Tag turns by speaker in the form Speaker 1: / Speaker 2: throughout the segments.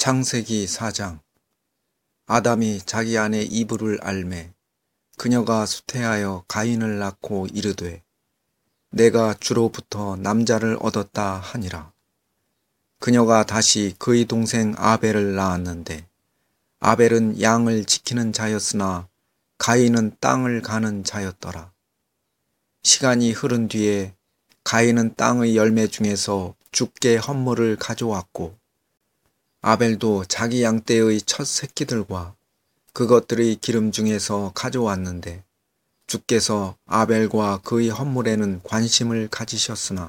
Speaker 1: 창세기 4장. 아담이 자기 아내 이브를 알매 그녀가 수태하여 가인을 낳고 이르되 내가 주로부터 남자를 얻었다 하니라. 그녀가 다시 그의 동생 아벨을 낳았는데 아벨은 양을 지키는 자였으나 가인은 땅을 가는 자였더라. 시간이 흐른 뒤에 가인은 땅의 열매 중에서 주께 헌물을 가져왔고 아벨도 자기 양떼의 첫 새끼들과 그것들의 기름 중에서 가져왔는데 주께서 아벨과 그의 헌물에는 관심을 가지셨으나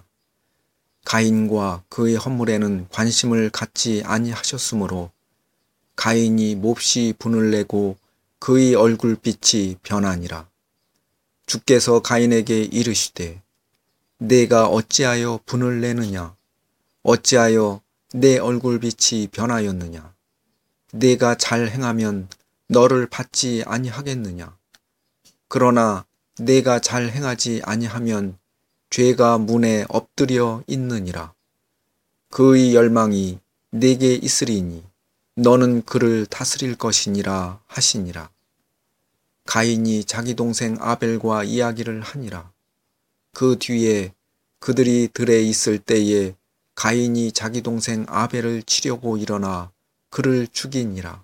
Speaker 1: 가인과 그의 헌물에는 관심을 갖지 아니하셨으므로 가인이 몹시 분을 내고 그의 얼굴빛이 변하니라. 주께서 가인에게 이르시되 내가 어찌하여 분을 내느냐? 어찌하여 내 얼굴빛이 변하였느냐? 내가 잘 행하면 너를 받지 아니하겠느냐? 그러나 내가 잘 행하지 아니하면 죄가 문에 엎드려 있느니라. 그의 열망이 내게 있으리니 너는 그를 다스릴 것이니라 하시니라. 가인이 자기 동생 아벨과 이야기를 하니라. 그 뒤에 그들이 들에 있을 때에 가인이 자기 동생 아벨을 치려고 일어나 그를 죽이니라.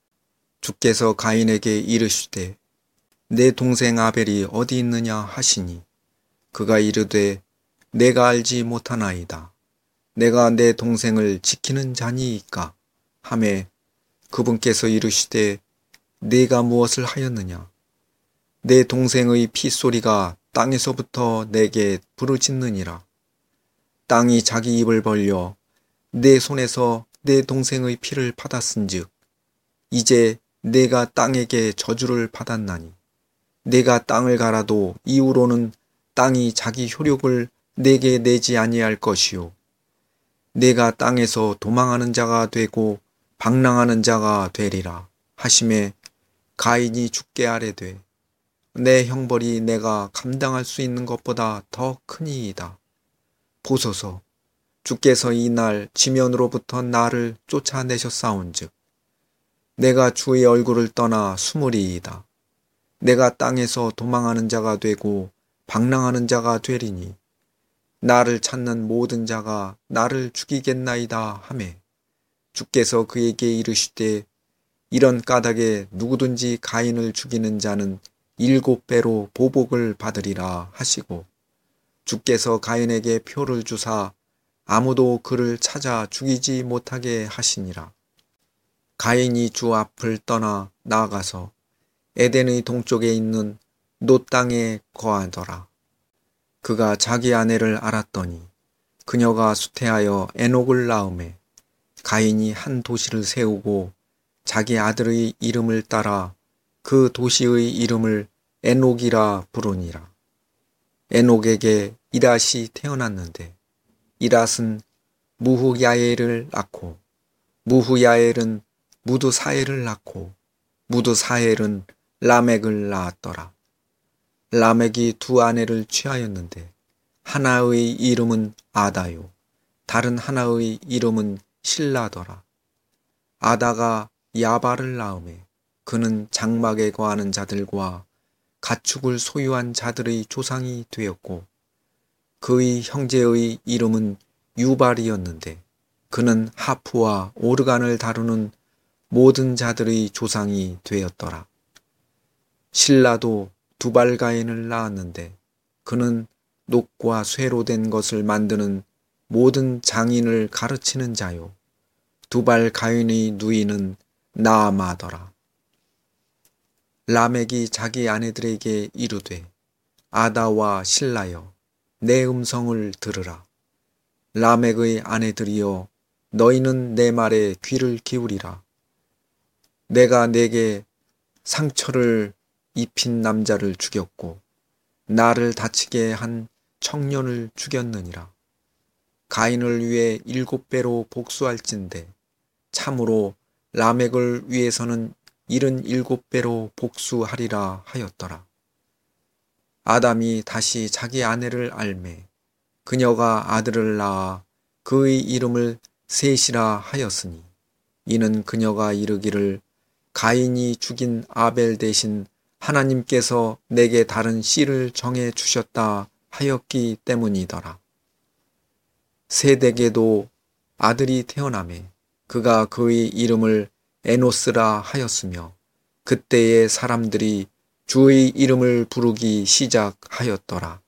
Speaker 1: 주께서 가인에게 이르시되 내 동생 아벨이 어디 있느냐 하시니 그가 이르되 내가 알지 못하나이다. 내가 내 동생을 지키는 자니이까 하매 그분께서 이르시되 내가 무엇을 하였느냐? 내 동생의 피소리가 땅에서부터 내게 부르짖느니라. 땅이 자기 입을 벌려 내 손에서 내 동생의 피를 받았은즉 이제 내가 땅에게 저주를 받았나니 내가 땅을 갈아도 이후로는 땅이 자기 효력을 내게 내지 아니할 것이요 내가 땅에서 도망하는 자가 되고 방랑하는 자가 되리라 하심에 가인이 주께 아뢰되 내 형벌이 내가 감당할 수 있는 것보다 더 크니이다. 보소서, 주께서 이날 지면으로부터 나를 쫓아내셨사온즉 내가 주의 얼굴을 떠나 숨으리이다. 내가 땅에서 도망하는 자가 되고 방랑하는 자가 되리니 나를 찾는 모든 자가 나를 죽이겠나이다 하매 주께서 그에게 이르시되 이런 까닭에 누구든지 가인을 죽이는 자는 7배로 보복을 받으리라 하시고 주께서 가인에게 표를 주사 아무도 그를 찾아 죽이지 못하게 하시니라. 가인이 주 앞을 떠나 나아가서 에덴의 동쪽에 있는 노 땅에 거하더라. 그가 자기 아내를 알았더니 그녀가 수태하여 에녹을 낳으매 가인이 한 도시를 세우고 자기 아들의 이름을 따라 그 도시의 이름을 에녹이라 부르니라. 에녹에게 이랏이 태어났는데 이랏은 무후야엘을 낳고 무후야엘은 무드사엘을 낳고 무드사엘은 라멕을 낳았더라. 라멕이 두 아내를 취하였는데 하나의 이름은 아다요 다른 하나의 이름은 실라더라. 아다가 야발을 낳으매 그는 장막에 거하는 자들과 가축을 소유한 자들의 조상이 되었고 그의 형제의 이름은 유발이었는데 그는 하프와 오르간을 다루는 모든 자들의 조상이 되었더라. 실라도 두발가인을 낳았는데 그는 녹과 쇠로 된 것을 만드는 모든 장인을 가르치는 자요 두발가인의 누이는 나아마더라. 라멕이 자기 아내들에게 이르되 아다와 실라여 내 음성을 들으라. 라멕의 아내들이여 너희는 내 말에 귀를 기울이라. 내가 내게 상처를 입힌 남자를 죽였고 나를 다치게 한 청년을 죽였느니라. 가인을 위해 7배로 복수할진대 참으로 라멕을 위해서는 77배로 복수하리라 하였더라. 아담이 다시 자기 아내를 알매 그녀가 아들을 낳아 그의 이름을 셋이라 하였으니 이는 그녀가 이르기를 가인이 죽인 아벨 대신 하나님께서 내게 다른 씨를 정해 주셨다 하였기 때문이더라. 셋에게도 아들이 태어나매 그가 그의 이름을 에노스라 하였으며 그때의 사람들이 주의 이름을 부르기 시작하였더라.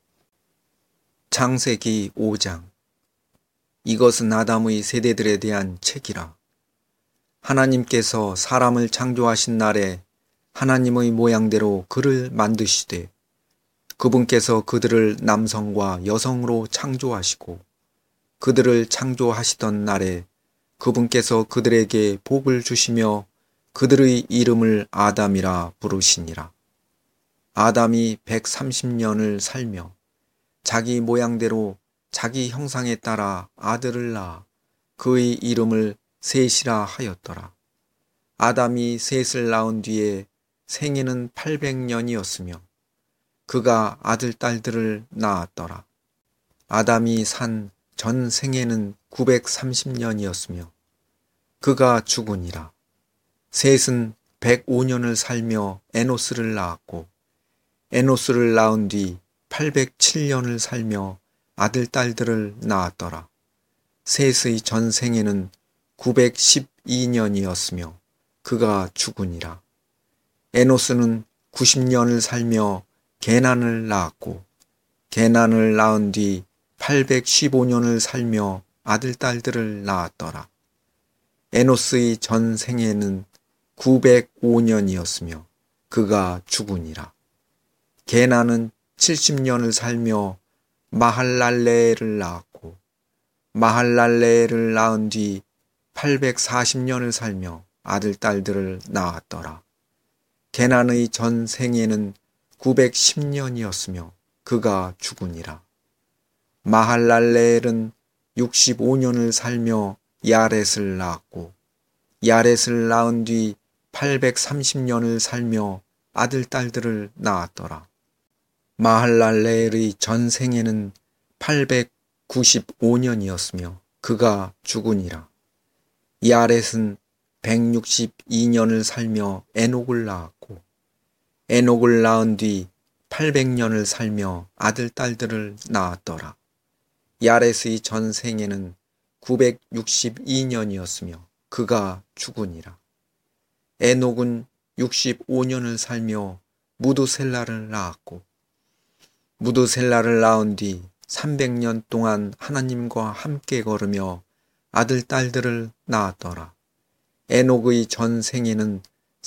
Speaker 1: 창세기 5장. 이것은 아담의 세대들에 대한 책이라. 하나님께서 사람을 창조하신 날에 하나님의 모양대로 그를 만드시되 그분께서 그들을 남성과 여성으로 창조하시고 그들을 창조하시던 날에 그분께서 그들에게 복을 주시며 그들의 이름을 아담이라 부르시니라. 아담이 130년을 살며 자기 모양대로 자기 형상에 따라 아들을 낳아 그의 이름을 셋이라 하였더라. 아담이 셋을 낳은 뒤에 생애는 800년이었으며 그가 아들, 딸들을 낳았더라. 아담이 산 전 생애는 930년이었으며 그가 죽으니라. 셋은 105년을 살며 에노스를 낳았고 에노스를 낳은 뒤 807년을 살며 아들, 딸들을 낳았더라. 셋의 전 생애는 912년이었으며 그가 죽으니라. 에노스는 90년을 살며 게난을 낳았고 게난을 낳은 뒤 815년을 살며 아들, 딸들을 낳았더라. 에노스의 전 생애는 905년이었으며 그가 죽으니라. 게난은 70년을 살며 마할랄레를 낳았고 마할랄레를 낳은 뒤 840년을 살며 아들, 딸들을 낳았더라. 게난의 전 생애는 910년이었으며 그가 죽으니라. 마할랄레엘은 65년을 살며 야렛을 낳았고 야렛을 낳은 뒤 830년을 살며 아들, 딸들을 낳았더라. 마할랄레엘의 전 생애는 895년이었으며 그가 죽으니라. 야렛은 162년을 살며 에녹을 낳았고 에녹을 낳은 뒤 800년을 살며 아들, 딸들을 낳았더라. 야렛의 전 생애는 962년이었으며 그가 죽으니라. 에녹은 65년을 살며 무두셀라를 낳았고 무두셀라를 낳은 뒤 300년 동안 하나님과 함께 걸으며 아들, 딸들을 낳았더라. 에녹의 전 생애는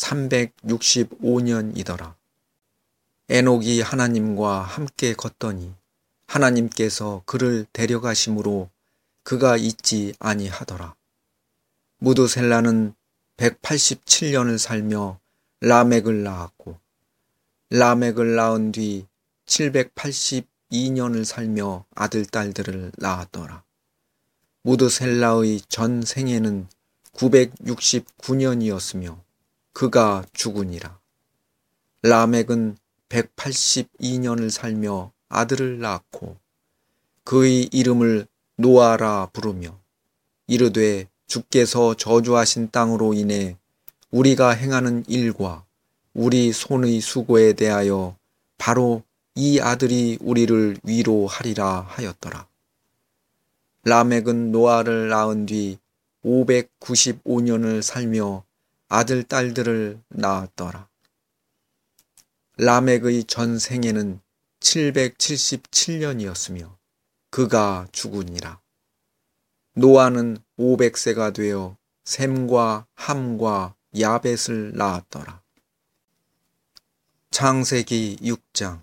Speaker 1: 365년이더라. 에녹이 하나님과 함께 걷더니 하나님께서 그를 데려가심으로 그가 있지 아니하더라. 무두셀라는 187년을 살며 라멕을 낳았고 라멕을 낳은 뒤 782년을 살며 아들, 딸들을 낳았더라. 무두셀라의 전 생애는 969년이었으며 그가 죽으니라. 라멕은 182년을 살며 아들을 낳고 그의 이름을 노아라 부르며 이르되 주께서 저주하신 땅으로 인해 우리가 행하는 일과 우리 손의 수고에 대하여 바로 이 아들이 우리를 위로하리라 하였더라. 라멕은 노아를 낳은 뒤 595년을 살며 아들, 딸들을 낳았더라. 라멕의 전 생애는 777년이었으며 그가 죽으니라. 노아는 500세가 되어 셈과 함과 야벳을 낳았더라. 창세기 6장.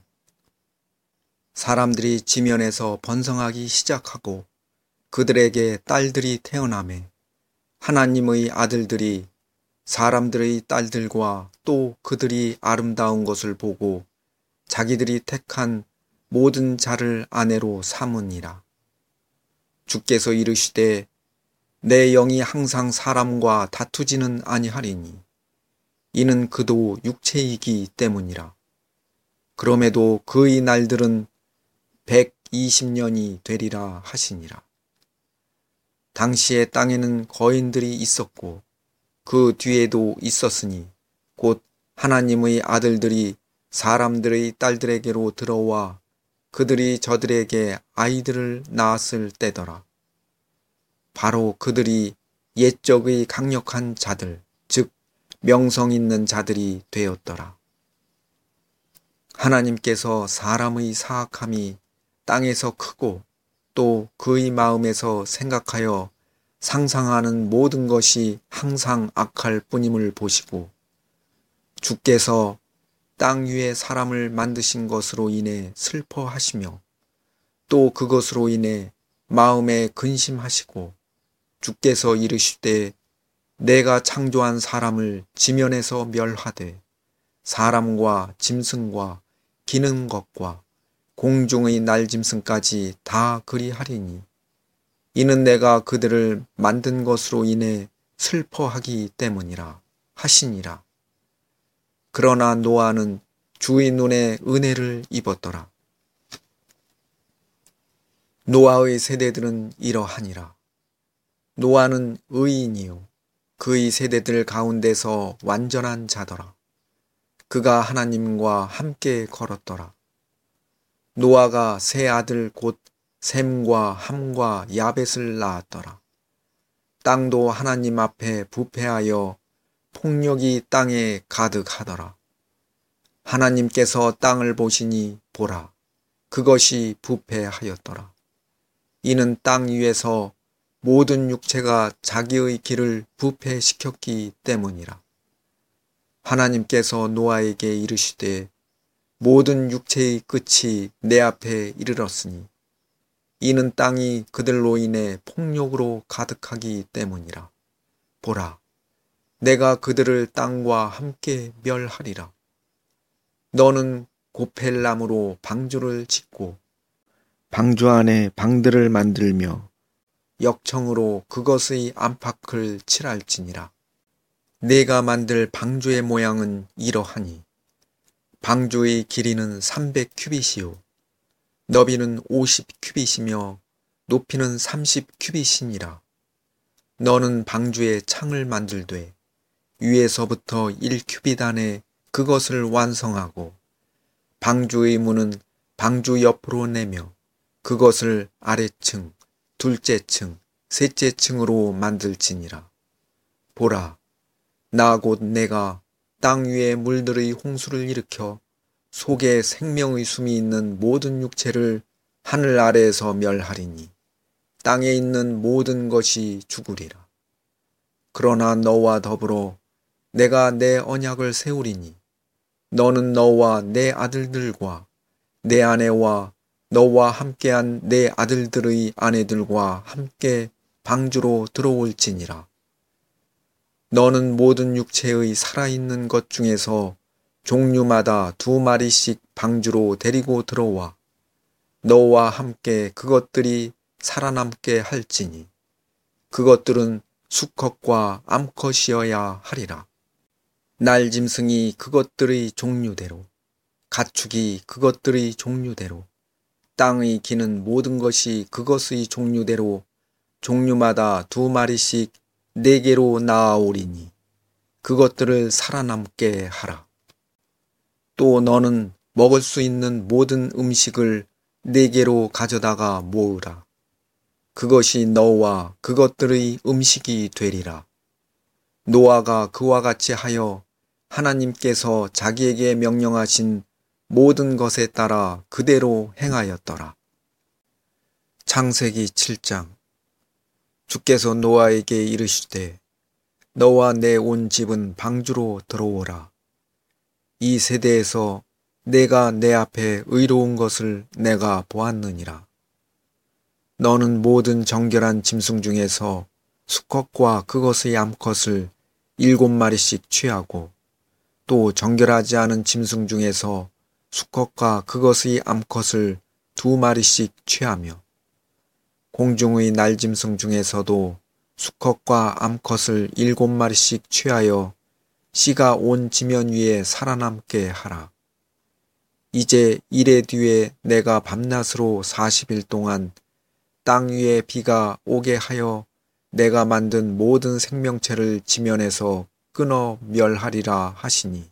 Speaker 1: 사람들이 지면에서 번성하기 시작하고 그들에게 딸들이 태어나매 하나님의 아들들이 사람들의 딸들과 또 그들이 아름다운 것을 보고 자기들이 택한 모든 자를 아내로 삼으니라. 주께서 이르시되 내 영이 항상 사람과 다투지는 아니하리니 이는 그도 육체이기 때문이라. 그럼에도 그의 날들은 120년이 되리라 하시니라. 당시에 땅에는 거인들이 있었고 그 뒤에도 있었으니 곧 하나님의 아들들이 사람들의 딸들에게로 들어와 그들이 저들에게 아이들을 낳았을 때더라. 바로 그들이 옛적의 강력한 자들, 즉 명성 있는 자들이 되었더라. 하나님께서 사람의 사악함이 땅에서 크고 또 그의 마음에서 생각하여 상상하는 모든 것이 항상 악할 뿐임을 보시고 주께서 땅 위에 사람을 만드신 것으로 인해 슬퍼하시며 또 그것으로 인해 마음에 근심하시고 주께서 이르시되 내가 창조한 사람을 지면에서 멸하되 사람과 짐승과 기는 것과 공중의 날짐승까지 다 그리하리니 이는 내가 그들을 만든 것으로 인해 슬퍼하기 때문이라 하시니라. 그러나 노아는 주의 눈에 은혜를 입었더라. 노아의 세대들은 이러하니라. 노아는 의인이요 그의 세대들 가운데서 완전한 자더라. 그가 하나님과 함께 걸었더라. 노아가 세 아들 곧 셈과 함과 야벳을 낳았더라. 땅도 하나님 앞에 부패하여 폭력이 땅에 가득하더라. 하나님께서 땅을 보시니 보라, 그것이 부패하였더라. 이는 땅 위에서 모든 육체가 자기의 길을 부패시켰기 때문이라. 하나님께서 노아에게 이르시되 모든 육체의 끝이 내 앞에 이르렀으니 이는 땅이 그들로 인해 폭력으로 가득하기 때문이라. 보라, 내가 그들을 땅과 함께 멸하리라. 너는 고펠나무로 방주를 짓고 방주 안에 방들을 만들며 역청으로 그것의 안팎을 칠할지니라. 내가 만들 방주의 모양은 이러하니 방주의 길이는 300규빗이요 너비는 50규빗이며 높이는 30규빗이니라. 너는 방주에 창을 만들되 위에서부터 1규빗 안에 그것을 완성하고 방주의 문은 방주 옆으로 내며 그것을 아래층, 둘째 층, 셋째 층으로 만들지니라. 보라, 나 곧 내가 땅 위에 물들의 홍수를 일으켜 속에 생명의 숨이 있는 모든 육체를 하늘 아래에서 멸하리니 땅에 있는 모든 것이 죽으리라. 그러나 너와 더불어 내가 내 언약을 세우리니 너는 너와 내 아들들과 내 아내와 너와 함께한 내 아들들의 아내들과 함께 방주로 들어올지니라. 너는 모든 육체의 살아있는 것 중에서 종류마다 2마리씩 방주로 데리고 들어와 너와 함께 그것들이 살아남게 할지니 그것들은 수컷과 암컷이어야 하리라. 날짐승이 그것들의 종류대로 가축이 그것들의 종류대로 땅의 기는 모든 것이 그것의 종류대로 종류마다 2마리씩 4개로 낳아오리니 그것들을 살아남게 하라. 또 너는 먹을 수 있는 모든 음식을 4개로 가져다가 모으라. 그것이 너와 그것들의 음식이 되리라. 노아가 그와 같이 하여 하나님께서 자기에게 명령하신 모든 것에 따라 그대로 행하였더라. 창세기 7장. 주께서 노아에게 이르시되 너와 내 온 집은 방주로 들어오라. 이 세대에서 내가 내 앞에 의로운 것을 내가 보았느니라. 너는 모든 정결한 짐승 중에서 수컷과 그것의 암컷을 7마리씩 취하고 또 정결하지 않은 짐승 중에서 수컷과 그것의 암컷을 2마리씩 취하며 공중의 날짐승 중에서도 수컷과 암컷을 7마리씩 취하여 씨가 온 지면 위에 살아남게 하라. 이제 이래 뒤에 내가 밤낮으로 40일 동안 땅 위에 비가 오게 하여 내가 만든 모든 생명체를 지면에서 끊어 멸하리라 하시니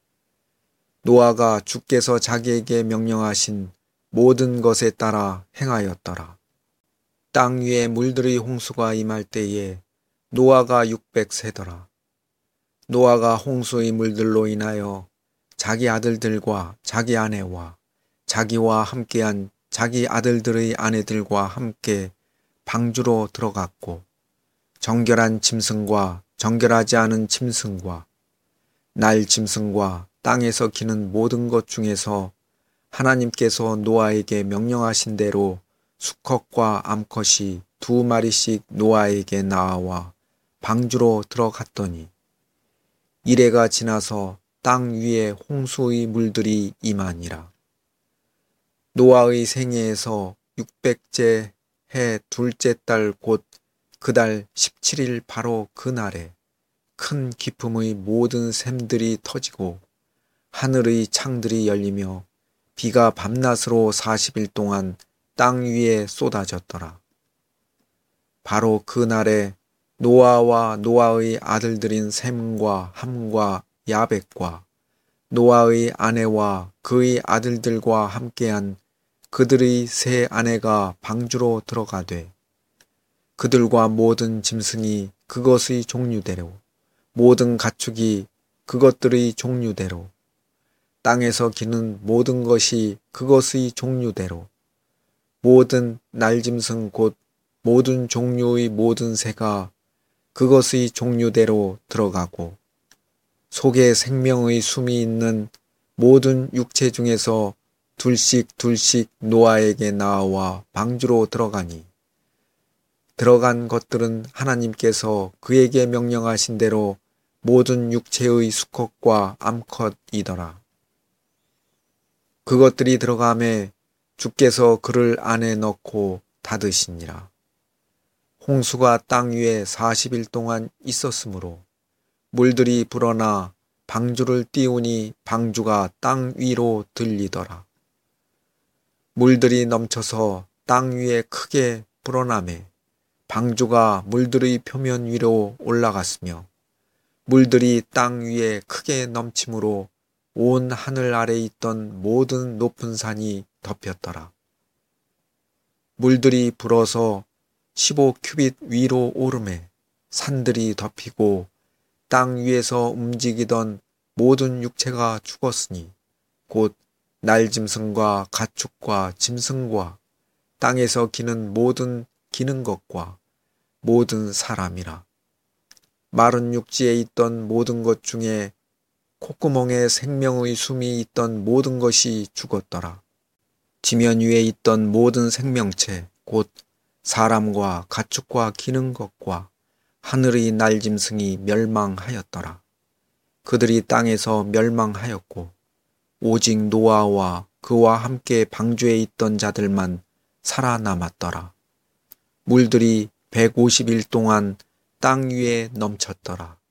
Speaker 1: 노아가 주께서 자기에게 명령하신 모든 것에 따라 행하였더라. 땅 위에 물들의 홍수가 임할 때에 노아가 600세더라. 노아가 홍수의 물들로 인하여 자기 아들들과 자기 아내와 자기와 함께한 자기 아들들의 아내들과 함께 방주로 들어갔고 정결한 짐승과 정결하지 않은 짐승과 날 짐승과 땅에서 기는 모든 것 중에서 하나님께서 노아에게 명령하신 대로 수컷과 암컷이 2마리씩 노아에게 나와 방주로 들어갔더니 이레가 지나서 땅 위에 홍수의 물들이 임하니라. 노아의 생애에서 600째 해 둘째 달 곧 그 달 17일 바로 그날에 큰 기품의 모든 샘들이 터지고 하늘의 창들이 열리며 비가 밤낮으로 40일 동안 땅 위에 쏟아졌더라. 바로 그날에 노아와 노아의 아들들인 셈과 함과 야벳과 노아의 아내와 그의 아들들과 함께한 그들의 세 아내가 방주로 들어가되 그들과 모든 짐승이 그것의 종류대로 모든 가축이 그것들의 종류대로 땅에서 기는 모든 것이 그것의 종류대로 모든 날짐승 곧 모든 종류의 모든 새가 그것의 종류대로 들어가고 속에 생명의 숨이 있는 모든 육체 중에서 둘씩 둘씩 노아에게 나와 방주로 들어가니 들어간 것들은 하나님께서 그에게 명령하신 대로 모든 육체의 수컷과 암컷이더라. 그것들이 들어가매 주께서 그를 안에 넣고 닫으시니라. 홍수가 땅 위에 40일 동안 있었으므로 물들이 불어나 방주를 띄우니 방주가 땅 위로 들리더라. 물들이 넘쳐서 땅 위에 크게 불어나매 방주가 물들의 표면 위로 올라갔으며 물들이 땅 위에 크게 넘침으로 온 하늘 아래 있던 모든 높은 산이 덮였더라. 물들이 불어서 15큐빗 위로 오르매 산들이 덮이고 땅 위에서 움직이던 모든 육체가 죽었으니 곧 날짐승과 가축과 짐승과 땅에서 기는 모든 기는 것과 모든 사람이라. 마른 육지에 있던 모든 것 중에 콧구멍에 생명의 숨이 있던 모든 것이 죽었더라. 지면 위에 있던 모든 생명체 곧 사람과 가축과 기는 것과 하늘의 날짐승이 멸망하였더라. 그들이 땅에서 멸망하였고 오직 노아와 그와 함께 방주에 있던 자들만 살아남았더라. 물들이 150일 동안 땅 위에 넘쳤더라.